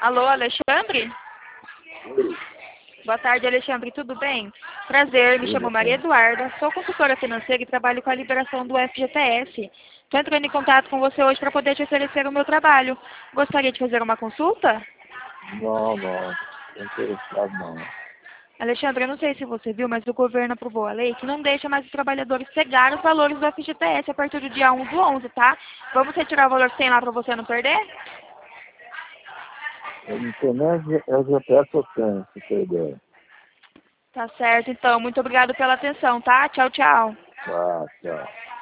Alô, Alexandre? Boa tarde, Alexandre, tudo bem? Prazer, me chamo Maria Eduarda, sou consultora financeira e trabalho com a liberação do FGTS. Estou entrando em contato com você hoje para poder te oferecer o meu trabalho. Gostaria de fazer uma consulta? Não, não interessado não. Alexandre, eu não sei se você viu, mas o governo aprovou a lei que não deixa mais os trabalhadores pegar os valores do FGTS a partir do dia 1/11, tá? Vamos retirar o valor que tem lá para você não perder? Eu não tenho nem FGTS eu tenho, se tem ideia. Tá certo, então. Muito obrigado pela atenção, tá? Tchau, tchau. Tá, tchau.